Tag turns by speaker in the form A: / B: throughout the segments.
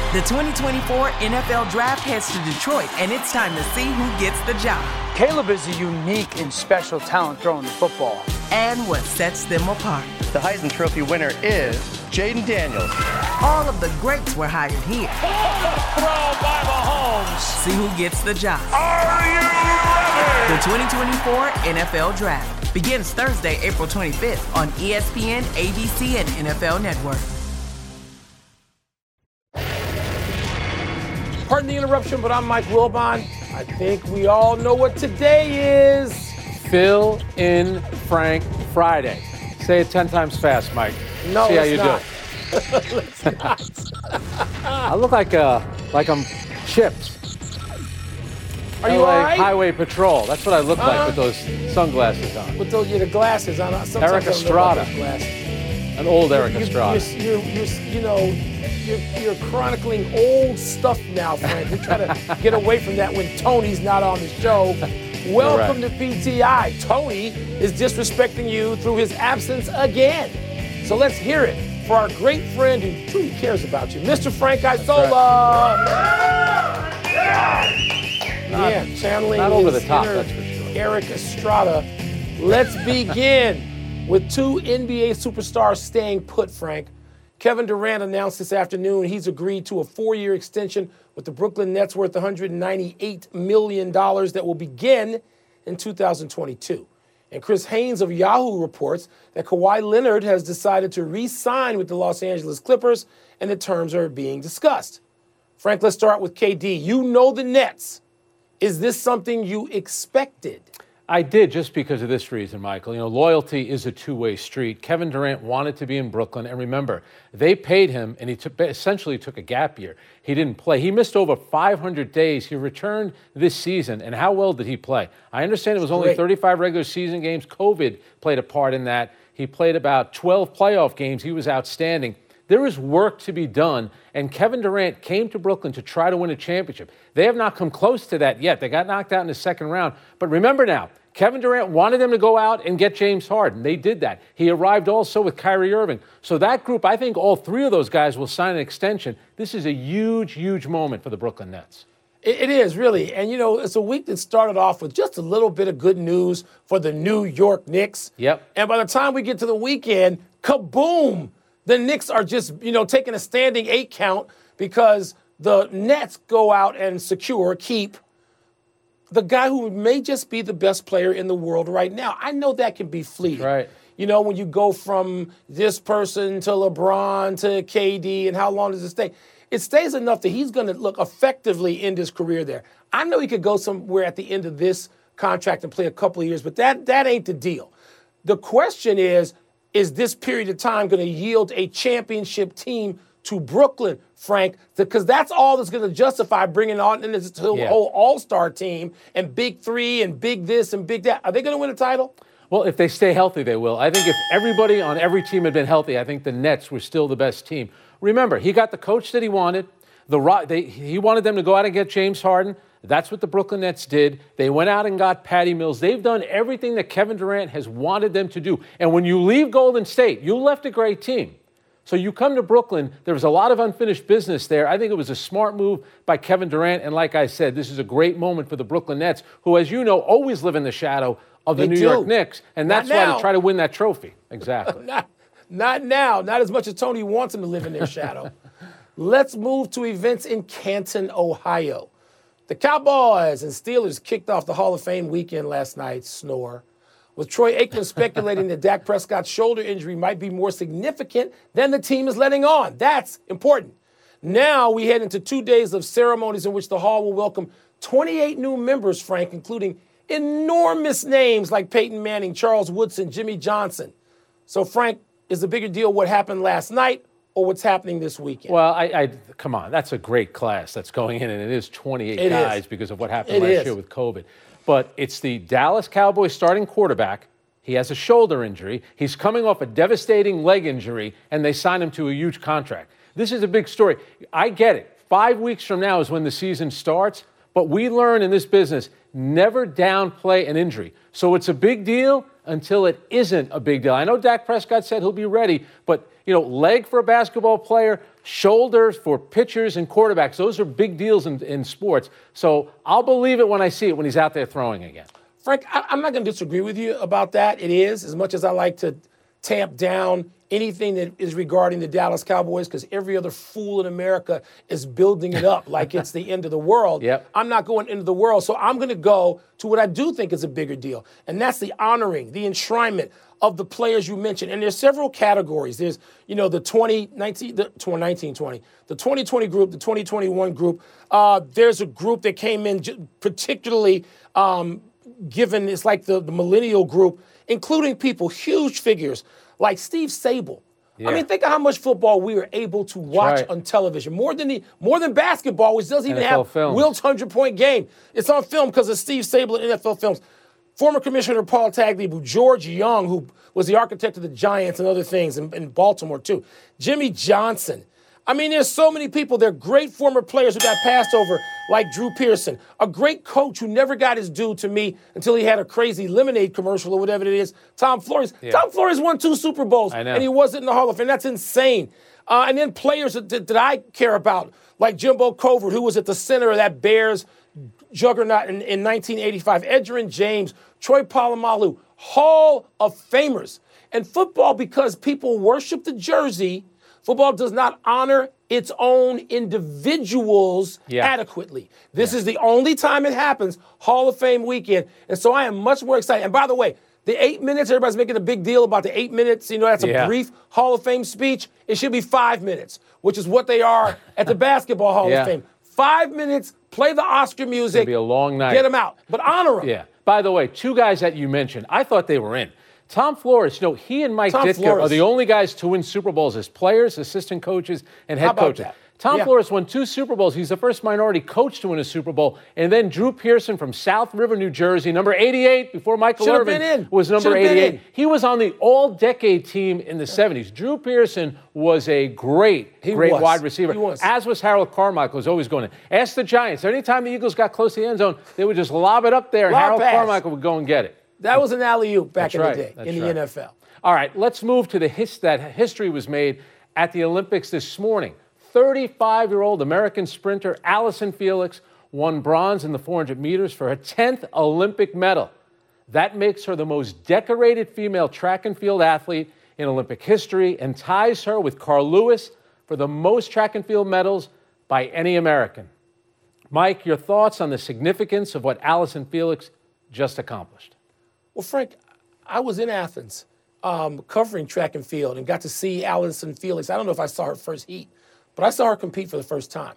A: The 2024 NFL Draft heads to Detroit, and it's time to see who gets the job.
B: Caleb is a unique and special talent throwing the football.
A: And what sets them apart.
C: The Heisman Trophy winner is Jaden Daniels.
A: All of the greats were hired here.
D: Throw by Mahomes.
A: See who gets the job.
D: Are you ready?
A: The 2024 NFL Draft begins Thursday, April 25th on ESPN, ABC, and NFL Network.
E: Pardon the interruption, but I'm Mike Wilbon. I think we all know what today is.
F: Fill in Frank Friday. Say it 10 times fast, Mike.
E: No,
F: see how
E: it's
F: you
E: not.
F: do.
E: Let's not.
F: I look like I'm chipped.
E: Are you
F: LA
E: all right?
F: Highway Patrol. That's what I look like with those sunglasses on.
E: With the glasses on. Sometimes
F: Eric
E: I don't know
F: Estrada.
E: about those glasses.
F: An old Eric Estrada.
E: You're chronicling old stuff now, Frank. We try to get away from that when Tony's not on the show. Welcome to PTI. Tony is disrespecting you through his absence again. So let's hear it for our great friend who truly cares about you, Mr. Frank Isola. Channeling
F: not over the
E: his
F: top,
E: inner
F: that's for sure.
E: Eric Estrada. Let's begin with two NBA superstars staying put, Frank. Kevin Durant announced this afternoon he's agreed to a 4-year extension with the Brooklyn Nets worth $198 million that will begin in 2022. And Chris Haynes of Yahoo reports that Kawhi Leonard has decided to re-sign with the Los Angeles Clippers, and the terms are being discussed. Frank, let's start with KD. You know the Nets. Is this something you expected?
F: I did, just because of this reason, Michael. You know, loyalty is a two-way street. Kevin Durant wanted to be in Brooklyn, and remember, they paid him, and he essentially took a gap year. He didn't play. He missed over 500 days. He returned this season, and how well did he play? I understand it was only 35 regular season games. COVID played a part in that. He played about 12 playoff games. He was outstanding. There is work to be done, and Kevin Durant came to Brooklyn to try to win a championship. They have not come close to that yet. They got knocked out in the second round. But remember now, Kevin Durant wanted them to go out and get James Harden. They did that. He arrived also with Kyrie Irving. So that group, I think all three of those guys will sign an extension. This is a huge, huge moment for the Brooklyn Nets.
E: It is, really. And, it's a week that started off with just a little bit of good news for the New York Knicks.
F: Yep.
E: And by the time we get to the weekend, kaboom! The Knicks are just, taking a standing 8 count because the Nets go out and keep the guy who may just be the best player in the world right now. I know that can be fleeting.
F: Right.
E: When you go from this person to LeBron to KD, and how long does it stay? It stays enough that he's going to look effectively end his career there. I know he could go somewhere at the end of this contract and play a couple of years, but that ain't the deal. The question is this period of time going to yield a championship team to Brooklyn, Frank? Because that's all that's going to justify bringing on this whole all-star team and big three and big this and big that. Are they going to win a title?
F: Well, if they stay healthy, they will. I think if everybody on every team had been healthy, I think the Nets were still the best team. Remember, he got the coach that he wanted. He wanted them to go out and get James Harden. That's what the Brooklyn Nets did. They went out and got Patty Mills. They've done everything that Kevin Durant has wanted them to do. And when you leave Golden State, you left a great team. So you come to Brooklyn, there was a lot of unfinished business there. I think it was a smart move by Kevin Durant. And like I said, this is a great moment for the Brooklyn Nets, who, as you know, always live in the shadow of the New York Knicks. And that's why they try to win that trophy. Exactly.
E: Not now. Not as much as Tony wants them to live in their shadow. Let's move to events in Canton, Ohio. The Cowboys and Steelers kicked off the Hall of Fame weekend last night. Snore. With Troy Aikman speculating that Dak Prescott's shoulder injury might be more significant than the team is letting on. That's important. Now we head into 2 days of ceremonies in which the Hall will welcome 28 new members, Frank, including enormous names like Peyton Manning, Charles Woodson, Jimmy Johnson. So, Frank, is the bigger deal what happened last night or what's happening this weekend?
F: Well, I come on. That's a great class that's going in, and it is 28 guys because of what happened last year with COVID. But it's the Dallas Cowboys starting quarterback. He has a shoulder injury. He's coming off a devastating leg injury, and they signed him to a huge contract. This is a big story. I get it. 5 weeks from now is when the season starts, but we learn in this business, never downplay an injury. So it's a big deal until it isn't a big deal. I know Dak Prescott said he'll be ready, but, leg for a basketball player, shoulders for pitchers and quarterbacks, those are big deals in sports. So I'll believe it when I see it when he's out there throwing again.
E: Frank, I'm not going to disagree with you about that. It is, as much as I like to tamp down anything that is regarding the Dallas Cowboys, because every other fool in America is building it up like it's the end of the world.
F: Yep.
E: I'm not going into the world, so I'm going to go to what I do think is a bigger deal, and that's the honoring, the enshrinement of the players you mentioned. And there's several categories. There's, the 2019, the 2020 group, the 2021 group. There's a group that came in particularly given, it's like the millennial group, including people, huge figures like Steve Sable.
F: Yeah.
E: I mean, think of how much football we were able to watch on television. More than basketball, which doesn't even have
F: films.
E: Wilt's 100-point game. It's on film because of Steve Sable and NFL Films. Former Commissioner Paul Tagliabue, George Young, who was the architect of the Giants and other things in Baltimore too. Jimmy Johnson. I mean, there's so many people. They're great former players who got passed over, like Drew Pearson. A great coach who never got his due to me until he had a crazy lemonade commercial or whatever it is. Tom Flores. Yeah. Tom Flores won 2 Super Bowls, and he wasn't in the Hall of Fame. That's insane. And then players that I care about, like Jimbo Covert, who was at the center of that Bears juggernaut in 1985. Edgerrin James, Troy Polamalu, Hall of Famers. And football, because people worship the jersey, football does not honor its own individuals adequately. This is the only time it happens, Hall of Fame weekend. And so I am much more excited. And by the way, the 8 minutes, everybody's making a big deal about the 8 minutes. That's a brief Hall of Fame speech. It should be 5 minutes, which is what they are at the Basketball Hall of Fame. 5 minutes, play the Oscar music.
F: It'll be a long night.
E: Get them out, but honor them.
F: Yeah. By the way, 2 guys that you mentioned, I thought they were in. Tom Flores, he and Mike Ditka are the only guys to win Super Bowls as players, assistant coaches, and head coaches. Tom Flores won 2 Super Bowls. He's the first minority coach to win a Super Bowl. And then Drew Pearson from South River, New Jersey, number 88, before Michael Irvin was number 88. He was on the all-decade team in the 70s. Drew Pearson was a great wide receiver, as was Harold Carmichael, who's always going in. Ask the Giants. Anytime the Eagles got close to the end zone, they would just lob it up there, and Harold Carmichael would go and get it.
E: That was an alley-oop back in the day in the NFL.
F: All right, let's move to that history was made at the Olympics this morning. 35-year-old American sprinter Allison Felix won bronze in the 400 meters for her 10th Olympic medal. That makes her the most decorated female track and field athlete in Olympic history and ties her with Carl Lewis for the most track and field medals by any American. Mike, your thoughts on the significance of what Allison Felix just accomplished?
E: Well, Frank, I was in Athens covering track and field and got to see Allison Felix. I don't know if I saw her first heat, but I saw her compete for the first time.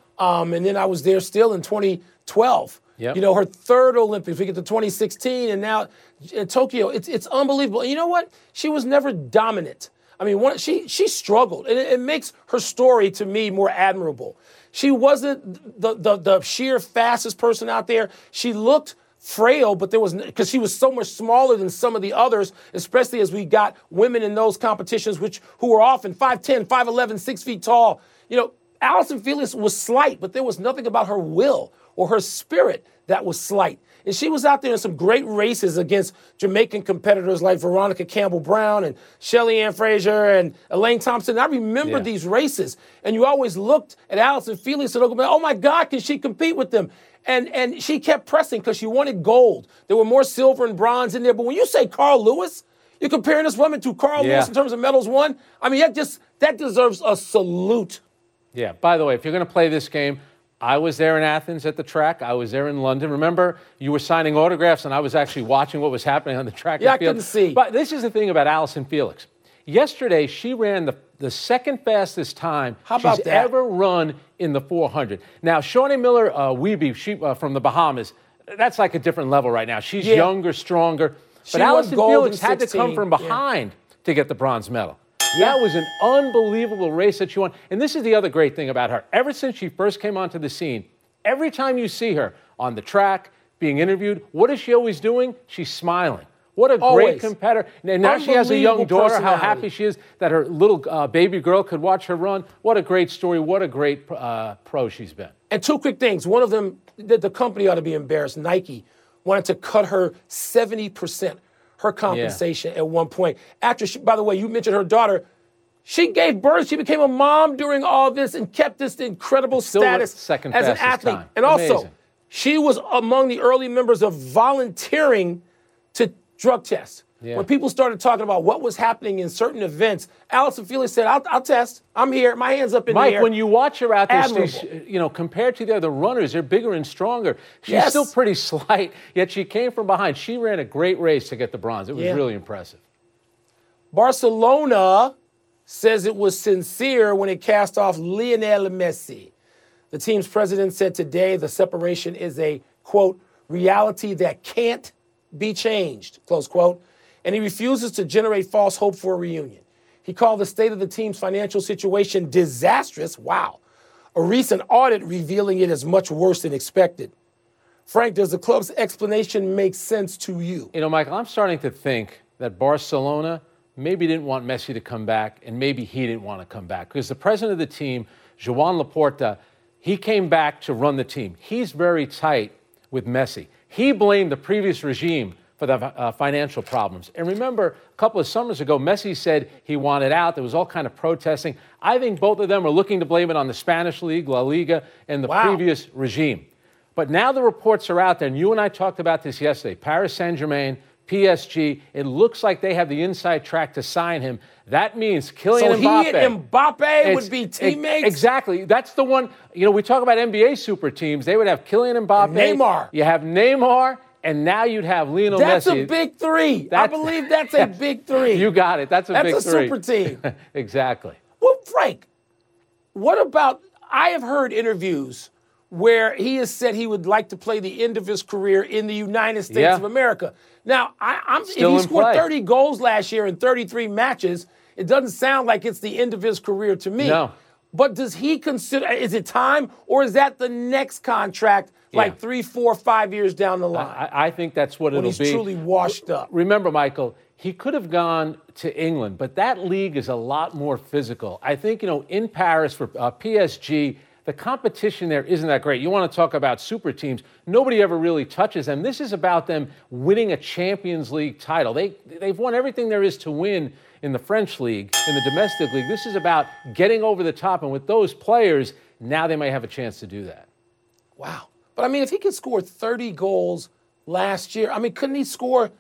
E: And then I was there still in 2012. Yep. Her third Olympics. We get to 2016, and now in Tokyo. It's unbelievable. And you know what? She was never dominant. I mean, she struggled, and it makes her story to me more admirable. She wasn't the sheer fastest person out there. She looked frail, but because she was so much smaller than some of the others, especially as we got women in those competitions, who were often 5'10", 5'11", 6 feet tall. Allison Felix was slight, but there was nothing about her will or her spirit that was slight. And she was out there in some great races against Jamaican competitors like Veronica Campbell-Brown and Shelly Ann Fraser and Elaine Thompson. I remember these races, and you always looked at Allison Felix and go, oh my God, can she compete with them? And she kept pressing because she wanted gold. There were more silver and bronze in there. But when you say Carl Lewis, you're comparing this woman to Carl Lewis in terms of medals won. I mean, that deserves a salute.
F: Yeah. By the way, if you're going to play this game, I was there in Athens at the track. I was there in London. Remember, you were signing autographs, and I was actually watching what was happening on the track and field.
E: I couldn't see.
F: But this is the thing about Allison Felix. Yesterday, she ran the second fastest time she's ever run in the 400. Now, Shawnee Miller Wiebe, she from the Bahamas, that's like a different level right now. She's younger, stronger. But Allison Felix had to come from behind to get the bronze medal. That was an unbelievable race that she won. And this is the other great thing about her. Ever since she first came onto the scene, every time you see her on the track, being interviewed, what is she always doing? She's smiling. What a great competitor. And now she has a young daughter, how happy she is that her little baby girl could watch her run. What a great story. What a great pro she's been.
E: And 2 quick things. One of them, the company ought to be embarrassed. Nike wanted to cut her 70%, her compensation at one point. By the way, you mentioned her daughter. She gave birth. She became a mom during all this and kept this incredible status
F: second
E: as an
F: fastest
E: athlete.
F: time.
E: And also,
F: Amazing.
E: she was among the early members of volunteering to drug tests.
F: Yeah.
E: When people started talking about what was happening in certain events, Allison Felix said, I'll test. I'm here. My hand's up in the air.
F: Mike, when you watch her out there,
E: Admirable.
F: compared to the other runners, they're bigger and stronger. She's
E: Yes.
F: still pretty slight, yet she came from behind. She ran a great race to get the bronze. It was really impressive.
E: Barcelona says it was sincere when it cast off Lionel Messi. The team's president said today the separation is a, quote, reality that can't be changed, close quote, and he refuses to generate false hope for a reunion. He called the state of the team's financial situation disastrous. Wow. A recent audit revealing it as much worse than expected. Frank, does the club's explanation make sense to you?
F: You know, Michael, I'm starting to think that Barcelona maybe didn't want Messi to come back, and maybe he didn't want to come back. Because the president of the team, Joan Laporta, he came back to run the team. He's very tight with Messi. He blamed the previous regime for the financial problems. And remember, a couple of summers ago, Messi said he wanted out. There was all kind of protesting. I think both of them are looking to blame it on the Spanish League, La Liga, and the previous regime. But now the reports are out there, and you and I talked about this yesterday. Paris Saint-Germain, PSG, it looks like they have the inside track to sign him. That means Kylian Mbappe.
E: So he and Mbappe would be teammates?
F: Exactly. That's the one. You know, we talk about NBA super teams. They would have Kylian Mbappe.
E: Neymar.
F: You have Neymar, and now you'd have Lionel Messi.
E: That's a big three. I believe that's a big three.
F: You got it. That's a big three.
E: That's a super team.
F: Exactly.
E: Well, Frank, what about, I have heard interviews where he has said he would like to play the end of his career in the United States of America. Now, if he scored 30 goals last year in 33 matches, it doesn't sound like it's the end of his career to me.
F: No.
E: But does he consider, is it time, or is that the next contract, like 3, 4, 5 years down the line?
F: I think that's what it'll be.
E: When he's truly washed up.
F: Remember, Michael, he could have gone to England, but that league is a lot more physical. I think, in Paris for PSG, the competition there isn't that great. You want to talk about super teams. Nobody ever really touches them. This is about them winning a Champions League title. They've won everything there is to win in the French league, in the domestic league. This is about getting over the top. And with those players, now they may have a chance to do that.
E: Wow. But, if he could score 30 goals last year, couldn't he score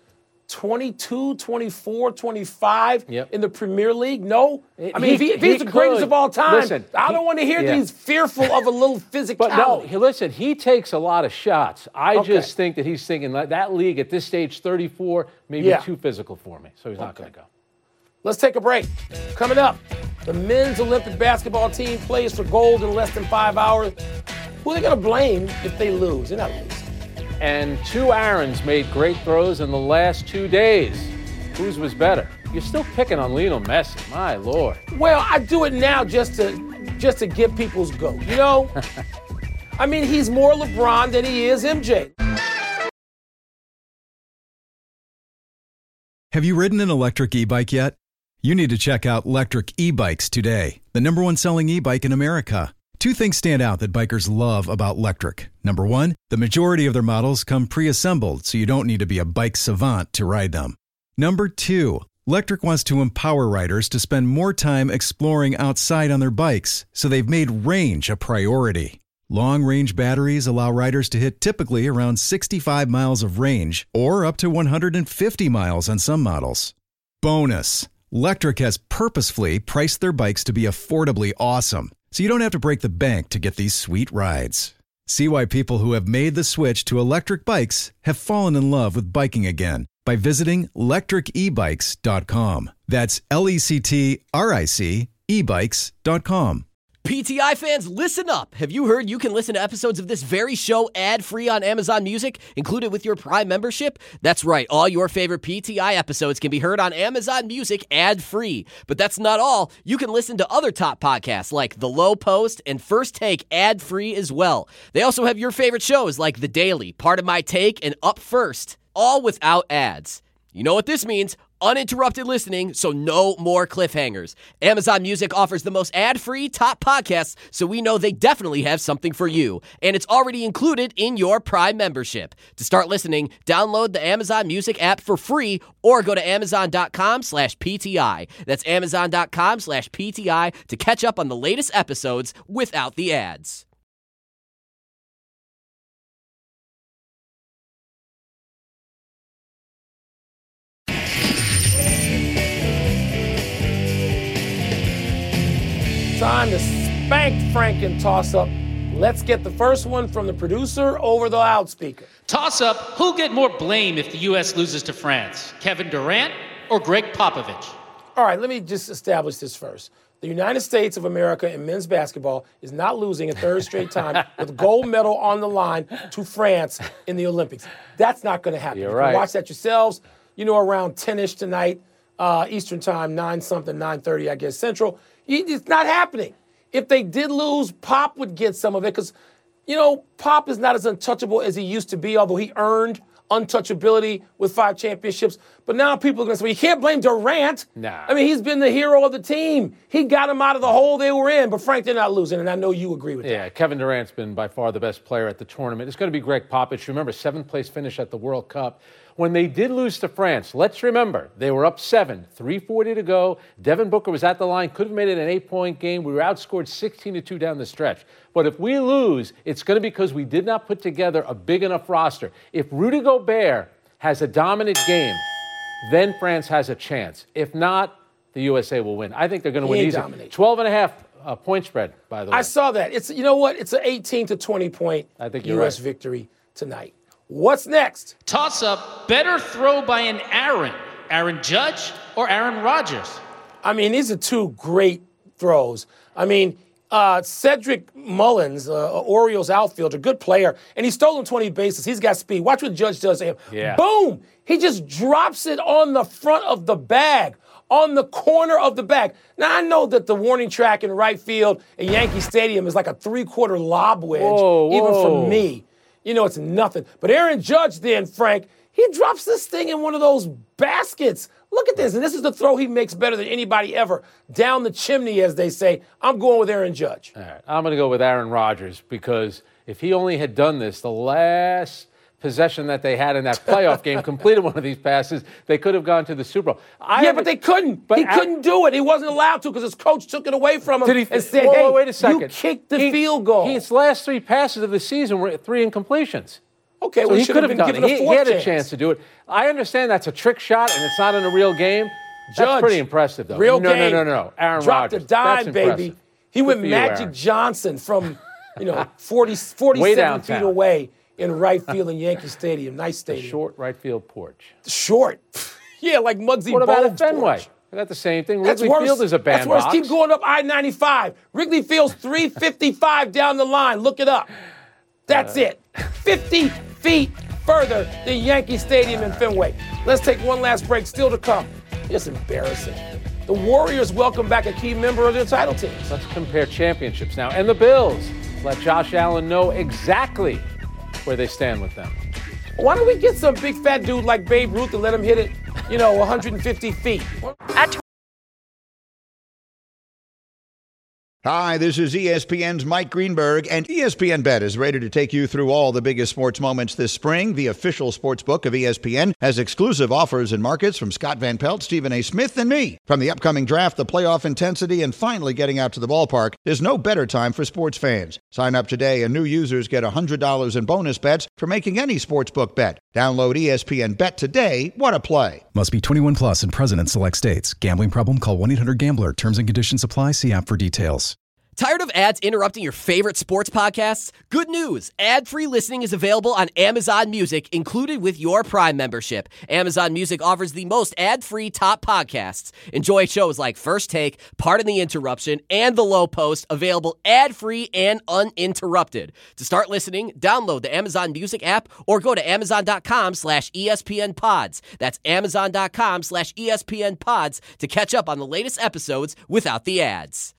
E: 22, 24, 25 in the Premier League? No? If he's the greatest of all time, listen, I don't want to hear that he's fearful of a little physicality.
F: But no, listen, he takes a lot of shots. I just think that he's thinking that league at this stage, 34, maybe too physical for me. So he's not going to go.
E: Let's take a break. Coming up, the men's Olympic basketball team plays for gold in less than 5 hours. Who are they going to blame if they lose? They're not losing.
F: And two Aarons made great throws in the last 2 days. Whose was better? You're still picking on Lionel Messi, my Lord.
E: Well, I do it now just to get people's goat, he's more LeBron than he is MJ.
G: Have you ridden an electric e-bike yet? You need to check out Lectric E-Bikes today, the #1 selling e-bike in America. Two things stand out that bikers love about Lectric. Number one, the majority of their models come pre-assembled, so you don't need to be a bike savant to ride them. Number two, Lectric wants to empower riders to spend more time exploring outside on their bikes, so they've made range a priority. Long-range batteries allow riders to hit typically around 65 miles of range, or up to 150 miles on some models. Bonus, Lectric has purposefully priced their bikes to be affordably awesome, so you don't have to break the bank to get these sweet rides. See why people who have made the switch to electric bikes have fallen in love with biking again by visiting lectricebikes.com. That's LECTRIC ebikes.com.
H: PTI fans, listen up. Have you heard you can listen to episodes of this very show ad-free on Amazon Music, included with your Prime membership? That's right. All your favorite PTI episodes can be heard on Amazon Music ad-free. But that's not all. You can listen to other top podcasts like The Low Post and First Take ad-free as well. They also have your favorite shows like The Daily, Part of My Take, and Up First, all without ads. You know what this means? uninterrupted listening, so no more cliffhangers. Amazon Music offers the most ad-free top podcasts, so we know they definitely have something for you. And it's already included in your Prime membership. To start listening, download the Amazon Music app for free or go to amazon.com/PTI. That's amazon.com/PTI to catch up on the latest episodes without the ads.
E: Time to spank Frank and toss up. Let's get the first one from the producer over the loudspeaker.
I: Toss up, who'll get more blame if the U.S. loses to France? Kevin Durant or Greg Popovich?
E: All right, let me just establish this first. The United States of America in men's basketball is not losing a third straight time with a gold medal on the line to France in the Olympics. That's not going to happen.
F: You're
E: you
F: right.
E: can watch that yourselves. You know, around 10-ish tonight, Eastern time, 9:30, I guess, Central. It's not happening. If they did lose, Pop would get some of it because, you know, Pop is not as untouchable as he used to be, although he earned untouchability with 5 championships. But now people are going to say, well, you can't blame Durant.
F: Nah.
E: I mean, he's been the hero of the team. He got them out of the hole they were in. But, Frank, they're not losing, and I know you agree with that.
F: Yeah, Kevin Durant's been by far the best player at the tournament. It's going to be Greg Popovich. Remember, 7th place finish at the World Cup. When they did lose to France, let's remember, they were up 7, 3:40 to go. Devin Booker was at the line, could have made it an 8-point game. We were outscored 16-2 down the stretch. But if we lose, it's going to be because we did not put together a big enough roster. If Rudy Gobert has a dominant game, then France has a chance. If not, the USA will win. I think they're going to win easy. 12.5 point spread, by the way.
E: I saw that. It's, you know what? It's an 18 to 20 point U.S. victory tonight. What's next?
I: Toss up, better throw by an Aaron Judge or Aaron Rodgers?
E: I mean, these are two great throws. I mean, Cedric Mullins, Orioles outfielder, good player, and he's stolen 20 bases. He's got speed. Watch what Judge does to him.
F: Yeah.
E: Boom! He just drops it on the front of the bag, on the corner of the bag. Now, I know that the warning track in right field at Yankee Stadium is like a 3/4 lob wedge, even for me. You know, it's nothing. But Aaron Judge then, Frank, he drops this thing in one of those baskets. Look at this. And this is the throw he makes better than anybody ever. Down the chimney, as they say. I'm going with Aaron Judge.
F: All right. I'm going to go with Aaron Rodgers because if he only had done this, the last possession that they had in that playoff game, completed one of these passes, they could have gone to the Super Bowl.
E: But they couldn't. He couldn't do it. He wasn't allowed to because his coach took it away from him and said,
F: wait a second.
E: You kicked the field goal.
F: His last 3 passes of the season were 3 incompletions.
E: Okay,
F: so
E: well,
F: he could have done it. He had a
E: chance.
F: chance to do it. I understand that's a trick shot and it's not in a real game. That's pretty impressive, though.
E: Real game.
F: No. Aaron
E: Dropped
F: Rodgers.
E: a dime, baby. He went Magic
F: Aaron.
E: Johnson from, 47 feet away in right field in Yankee Stadium. Nice stadium.
F: The short right field porch.
E: Short. Yeah, like Muggsy Bogues.
F: What about at Fenway? I got the same thing. Wrigley Field is a bandbox.
E: That's worse. Keep going up I-95. Wrigley Field's 355 down the line. Look it up. That's it. 50 feet further than Yankee Stadium in Fenway. Let's take one last break. Still to come. It's embarrassing. The Warriors welcome back a key member of their title teams.
F: Let's compare championships now. And the Bills. Let Josh Allen know exactly where they stand with them.
E: Why don't we get some big fat dude like Babe Ruth and let him hit it, 150 feet?
J: Hi, this is ESPN's Mike Greenberg, and ESPN Bet is ready to take you through all the biggest sports moments this spring. The official sports book of ESPN has exclusive offers and markets from Scott Van Pelt, Stephen A. Smith, and me. From the upcoming draft, the playoff intensity, and finally getting out to the ballpark, there's no better time for sports fans. Sign up today, and new users get $100 in bonus bets for making any sportsbook bet. Download ESPN Bet today. What a play.
G: Must be 21 plus and present in select states. Gambling problem? Call 1-800-GAMBLER. Terms and conditions apply. See app for details.
H: Tired of ads interrupting your favorite sports podcasts? Good news! Ad-free listening is available on Amazon Music, included with your Prime membership. Amazon Music offers the most ad-free top podcasts. Enjoy shows like First Take, Pardon the Interruption, and The Low Post, available ad-free and uninterrupted. To start listening, download the Amazon Music app or go to amazon.com/ESPNpods. That's amazon.com/ESPNpods to catch up on the latest episodes without the ads.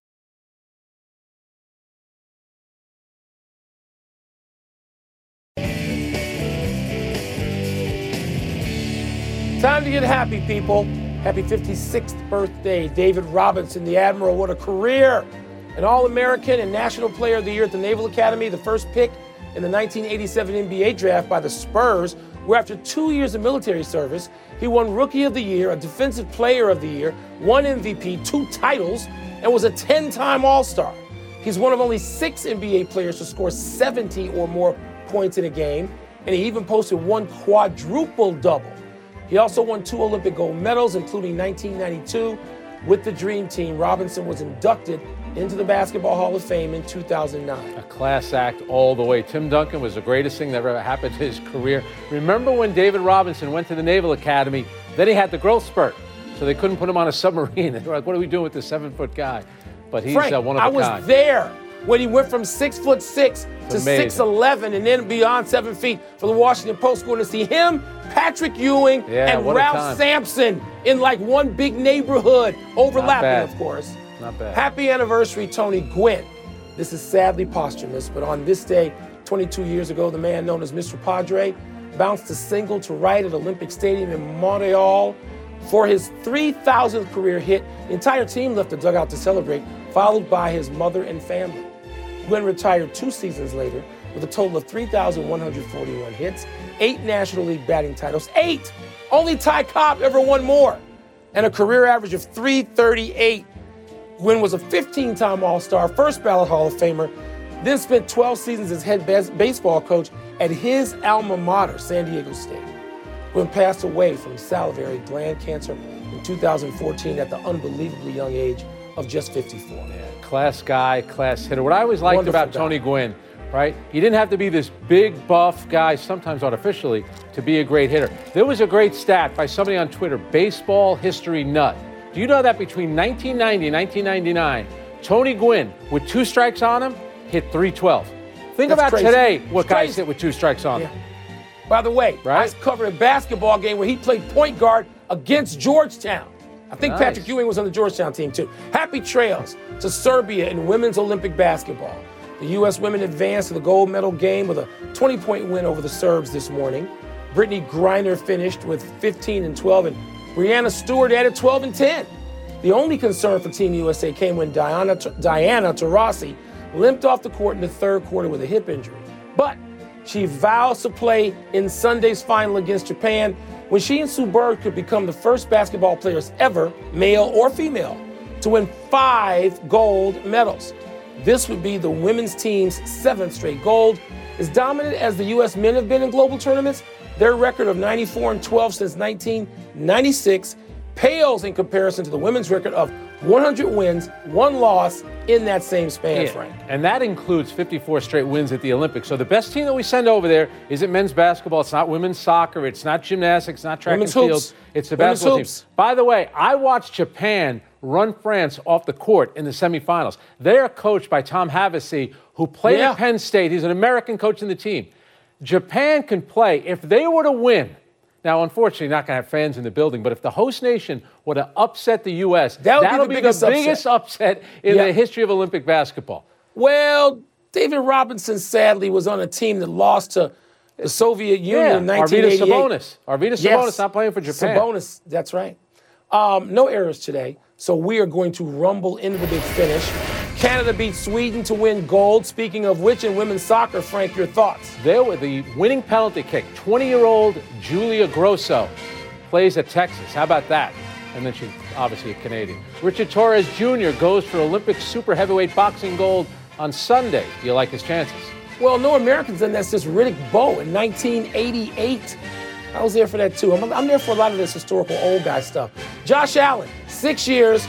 E: Time to get happy, people. Happy 56th birthday, David Robinson, the Admiral. What a career. An All-American and National Player of the Year at the Naval Academy, the first pick in the 1987 NBA draft by the Spurs, where after 2 years of military service, he won Rookie of the Year, a Defensive Player of the Year, won MVP, 2 titles, and was a 10-time All-Star. He's one of only 6 NBA players to score 70 or more points in a game, and he even posted 1 quadruple-double. He also won 2 Olympic gold medals, including 1992 with the Dream Team. Robinson was inducted into the Basketball Hall of Fame in 2009.
F: A class act all the way. Tim Duncan was the greatest thing that ever happened to his career. Remember when David Robinson went to the Naval Academy, then he had the growth spurt, so they couldn't put him on a submarine. They were like, what are we doing with this 7-foot guy? But he's
E: Frank,
F: one of a kind.
E: I was there when he went from 6'6" to
F: amazing.
E: 6'11" and then beyond 7 feet for the Washington Post, going to see him, Patrick Ewing, and Ralph Sampson in like one big neighborhood, overlapping, of course.
F: Not bad.
E: Happy anniversary, Tony Gwynn. This is sadly posthumous, but on this day, 22 years ago, the man known as Mr. Padre bounced a single to right at Olympic Stadium in Montreal for his 3,000th career hit. The entire team left the dugout to celebrate, followed by his mother and family. Gwynn retired 2 seasons later with a total of 3,141 hits, 8 National League batting titles, 8! Only Ty Cobb ever won more, and a career average of .338. Gwynn was a 15-time All-Star, first ballot Hall of Famer, then spent 12 seasons as head baseball coach at his alma mater, San Diego State. Gwynn passed away from salivary gland cancer in 2014 at the unbelievably young age of just 54.
F: Yeah, class guy, class hitter. What I always liked about Tony Gwynn, right? He didn't have to be this big, buff guy, sometimes artificially, to be a great hitter. There was a great stat by somebody on Twitter, Baseball History Nut. Do you know that between 1990 and 1999, Tony Gwynn, with 2 strikes on him, hit .312? Think about
E: crazy.
F: Today, what guys hit with 2 strikes on them.
E: By the way, I covered a basketball game where he played point guard against Georgetown. I think Patrick Ewing was on the Georgetown team, too. Happy trails to Serbia in women's Olympic basketball. The U.S. women advanced to the gold medal game with a 20-point win over the Serbs this morning. Brittany Griner finished with 15 and 12, and Brianna Stewart added 12 and 10. The only concern for Team USA came when Diana Taurasi limped off the court in the 3rd quarter with a hip injury. But she vows to play in Sunday's final against Japan, when she and Sue Bird could become the first basketball players ever, male or female, to win 5 gold medals. This would be the women's team's 7th straight gold. As dominant as the U.S. men have been in global tournaments, their record of 94 and 12 since 1996 pales in comparison to the women's record of 100 wins, 1 loss in that same span, Frank.
F: And that includes 54 straight wins at the Olympics. So the best team that we send over there isn't men's basketball, it's not women's soccer, it's not gymnastics, it's not track and field, it's the basketball team. By the way, I watched Japan run France off the court in the semifinals. They are coached by Tom Havasu, who played at Penn State. He's an American coach in the team. Japan can play. If they were to win, now, unfortunately, not going to have fans in the building, but if the host nation were to upset the U.S., that'll be the biggest upset in the history of Olympic basketball.
E: Well, David Robinson, sadly, was on a team that lost to the Soviet Union in 1988.
F: Arvydas Sabonis not playing for Japan.
E: Sabonis, that's right. No errors today, so we are going to rumble into the big finish. Canada beat Sweden to win gold. Speaking of which, in women's soccer, Frank, your thoughts?
F: There with the winning penalty kick. 20-year-old Julia Grosso plays at Texas. How about that? And then she's obviously a Canadian. Richard Torres Jr. goes for Olympic super heavyweight boxing gold on Sunday. Do you like his chances?
E: Well, no Americans done that since Riddick Bowe in 1988. I was there for that, too. I'm there for a lot of this historical old guy stuff. Josh Allen, 6 years,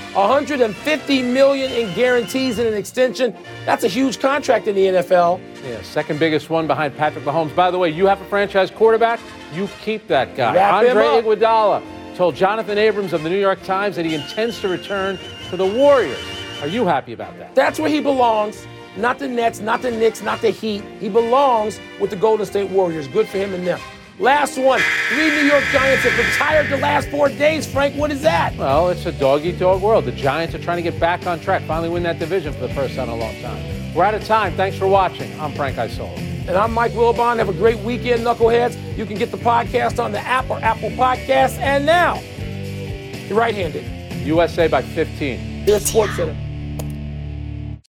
E: $150 million in guarantees and an extension. That's a huge contract in the NFL.
F: Yeah, second biggest one behind Patrick Mahomes. By the way, you have a franchise quarterback, you keep that guy. Andre Iguodala told Jonathan Abrams of the New York Times that he intends to return to the Warriors. Are you happy about that?
E: That's where he belongs. Not the Nets, not the Knicks, not the Heat. He belongs with the Golden State Warriors. Good for him and them. Last one. 3 New York Giants have retired the last 4 days. Frank, what is that?
F: Well, it's a dog-eat-dog world. The Giants are trying to get back on track, finally win that division for the first time in a long time. We're out of time. Thanks for watching. I'm Frank Isola.
E: And I'm Mike Wilbon. Have a great weekend, Knuckleheads. You can get the podcast on the app or Apple Podcasts. And now, You're right-handed.
F: USA by 15.
E: You're at Sports Center.